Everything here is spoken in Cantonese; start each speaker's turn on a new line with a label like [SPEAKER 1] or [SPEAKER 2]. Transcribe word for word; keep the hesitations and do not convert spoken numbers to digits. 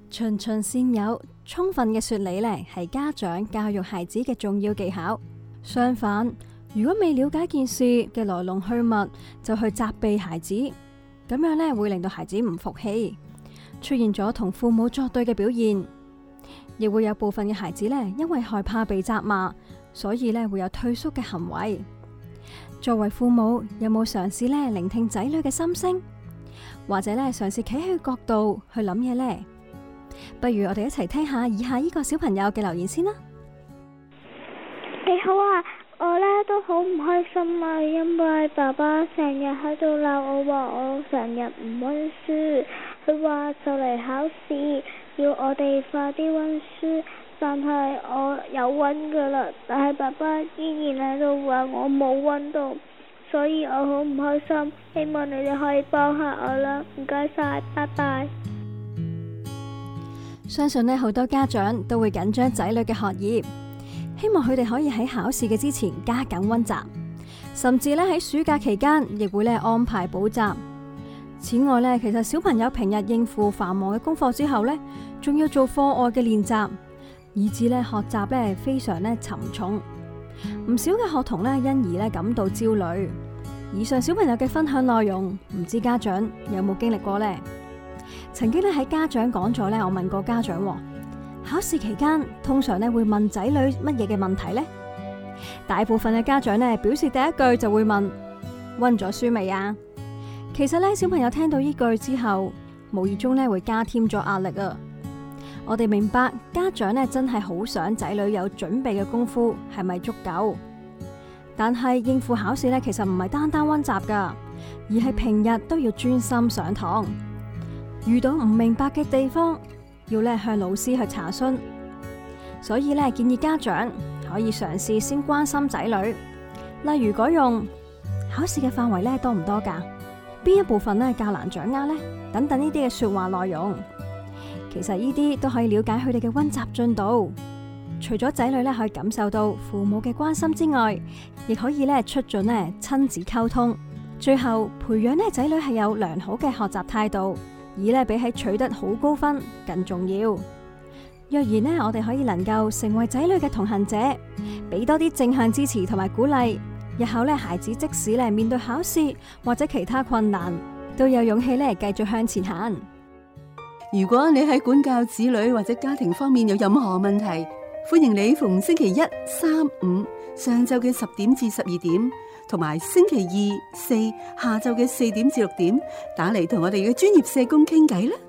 [SPEAKER 1] 循循善誘，充分嘅說理呢係家長教育孩子嘅重要技巧。相反，如果未了解件事嘅來龍去脈，就去責備孩子，咁樣呢會令到孩子唔服氣，出現咗同父母作對嘅表現。亦會有部分嘅孩子呢，因為害怕被責罵，所以呢會有退縮嘅行為。作為父母，有冇嘗試呢聆聽仔女嘅心聲，或者呢嘗試企喺佢角度去諗嘢呢？不如我哋一齊聽下以下呢個小朋友嘅留言先啦。
[SPEAKER 2] 你好啊，我呢都好唔開心啊，因為爸爸成日喺度鬧我，話我成日唔溫書，佢話就嚟考試，要我哋快啲溫書，但係我有溫噶啦，但係爸爸依然喺度話我冇溫到，所以我好唔開心，希望你哋可以幫下我啦，唔該晒，拜拜。
[SPEAKER 1] 相信呢好多家長都會緊張仔女嘅學業，希望佢哋可以喺考試嘅之前加緊溫習，甚至呢喺暑假期間亦會呢安排補習。此外呢，其實小朋友平日應付繁忙嘅功課之後呢，仲要做課外嘅練習，以致呢學習呢非常呢沉重。唔少嘅學童呢因而呢感到焦慮。以上小朋友嘅分享內容，唔知家長有冇經歷過呢？曾經咧喺家長講座咧，我問過家長，考試期間通常咧會問仔女乜嘢嘅問題呢？大部分嘅家長咧表示第一句就會問：溫咗書未啊？其實咧小朋友聽到呢句之後，無意中咧會加添咗壓力啊！我哋明白家長咧真係好想仔女有準備嘅功夫係咪足夠？但係應付考試咧，其實唔係單單溫習噶，而係平日都要專心上堂。遇到唔明白嘅地方，要咧向老師去查詢。所以咧建議家長可以嘗試先關心仔女，例如改用考試嘅範圍咧多唔多噶？邊一部分咧較難掌握呢？等等呢啲嘅說話內容，其實呢啲都可以了解佢哋嘅溫習進度。除咗仔女咧可以感受到父母嘅關心之外，亦可以咧促進咧親子溝通，最後培養咧仔女係有良好嘅學習態度。而咧比起取得好高分更重要。若然呢，我哋可以能夠成為仔女嘅同行者，俾多啲正向支持同埋鼓勵，日後咧孩子即使咧面對考試或者其他困難，都有勇氣咧繼續向前行。
[SPEAKER 3] 如果你喺管教子女或者家庭方面有任何問題，歡迎你逢星期一、三、五上晝嘅十點至十二點，同埋星期二、四下晝嘅四點至六點，打嚟同我哋嘅專業社工傾偈啦。